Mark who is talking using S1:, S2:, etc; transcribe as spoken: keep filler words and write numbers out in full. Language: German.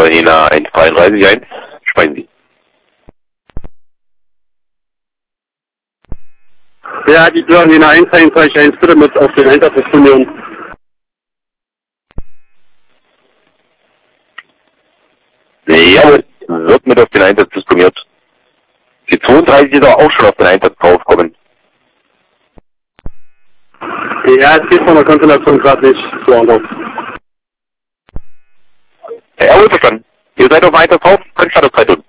S1: Jena eins drei drei eins, speisen Sie.
S2: Ja, die Türen Jena eins eins drei eins, bitte mit auf den Einsatz disponieren.
S1: Jawohl, wird mit auf den Einsatz disponiert. Die zweiunddreißig ist aber auch schon auf den Einsatz draufkommen.
S2: Ja, es geht von der Konstellation gerade nicht so anders.
S1: Jawohl, verstanden. Ihr seid auf den Einsatz drauf, könnt Startzeit tun.